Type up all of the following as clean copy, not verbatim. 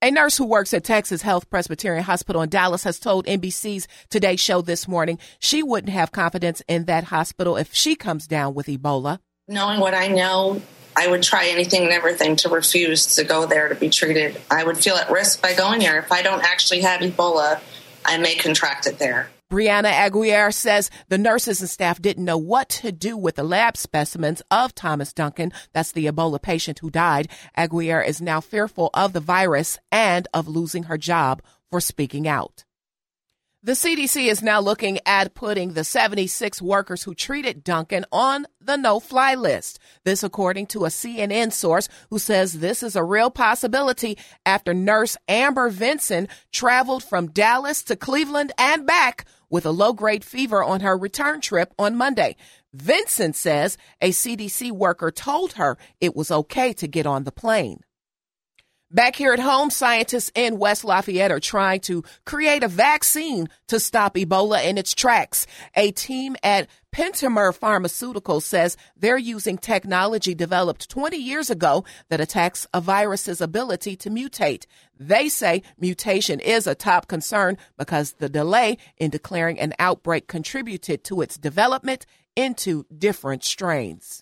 A nurse who works at Texas Health Presbyterian Hospital in Dallas has told NBC's Today Show this morning she wouldn't have confidence in that hospital if she comes down with Ebola. Knowing what I know, I would try anything and everything to refuse to go there to be treated. I would feel at risk by going there. If I don't actually have Ebola, I may contract it there. Brianna Aguirre says the nurses and staff didn't know what to do with the lab specimens of Thomas Duncan. That's the Ebola patient who died. Aguirre is now fearful of the virus and of losing her job for speaking out. The CDC is now looking at putting the 76 workers who treated Duncan on the no-fly list. This according to a CNN source who says this is a real possibility after nurse Amber Vinson traveled from Dallas to Cleveland and back with a low-grade fever on her return trip on Monday. Vinson says a CDC worker told her it was okay to get on the plane. Back here at home, scientists in West Lafayette are trying to create a vaccine to stop Ebola in its tracks. A team at Pentamer Pharmaceuticals says they're using technology developed 20 years ago that attacks a virus's ability to mutate. They say mutation is a top concern because the delay in declaring an outbreak contributed to its development into different strains.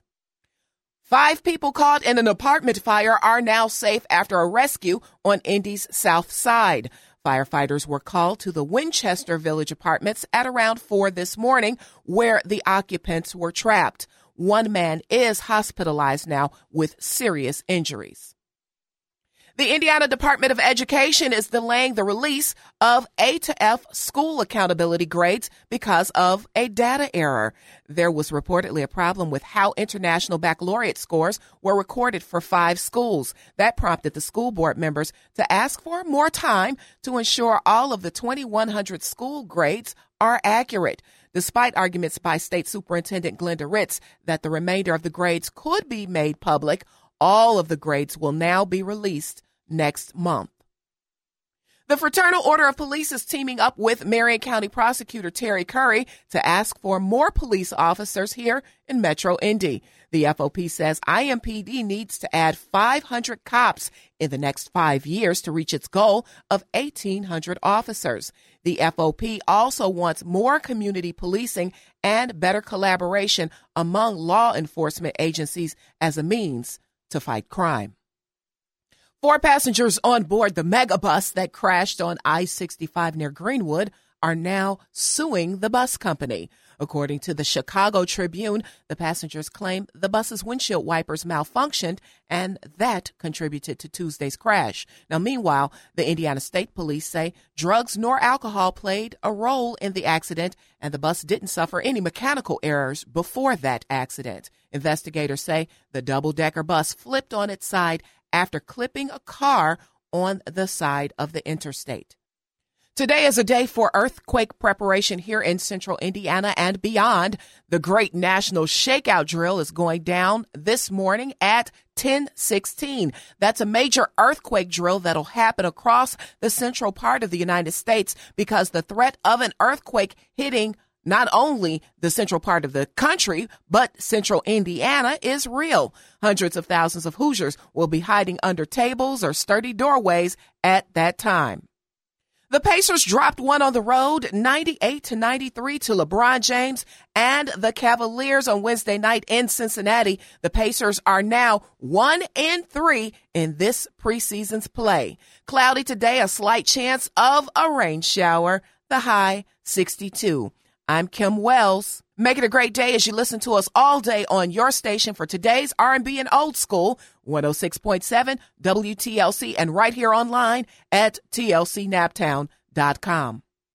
5 people caught in an apartment fire are now safe after a rescue on Indy's south side. Firefighters were called to the Winchester Village apartments at around 4 this morning, where the occupants were trapped. One man is hospitalized now with serious injuries. The Indiana Department of Education is delaying the release of A to F school accountability grades because of a data error. There was reportedly a problem with how international baccalaureate scores were recorded for 5 schools. That prompted the school board members to ask for more time to ensure all of the 2,100 school grades are accurate. Despite arguments by State Superintendent Glenda Ritz that the remainder of the grades could be made public, all of the grades will now be released next month. The Fraternal Order of Police is teaming up with Marion County Prosecutor Terry Curry to ask for more police officers here in Metro Indy. The FOP says IMPD needs to add 500 cops in the next 5 years to reach its goal of 1,800 officers. The FOP also wants more community policing and better collaboration among law enforcement agencies as a means to fight crime. 4 passengers on board the megabus that crashed on I-65 near Greenwood are now suing the bus company. According to the Chicago Tribune, the passengers claim the bus's windshield wipers malfunctioned and that contributed to Tuesday's crash. Now, meanwhile, the Indiana State Police say drugs nor alcohol played a role in the accident and the bus didn't suffer any mechanical errors before that accident. Investigators say the double-decker bus flipped on its side after clipping a car on the side of the interstate. Today is a day for earthquake preparation here in central Indiana and beyond. The Great National Shakeout Drill is going down this morning at 10:16. That's a major earthquake drill that'll happen across the central part of the United States because the threat of an earthquake hitting not only the central part of the country, but central Indiana is real. Hundreds of thousands of Hoosiers will be hiding under tables or sturdy doorways at that time. The Pacers dropped one on the road, 98-93 to LeBron James and the Cavaliers on Wednesday night in Cincinnati. The Pacers are now 1-3 in this preseason's play. Cloudy today, a slight chance of a rain shower, the high 62. I'm Kim Wells. Make it a great day as you listen to us all day on your station for today's R&B and Old School, 106.7 WTLC, and right here online at tlcnaptown.com.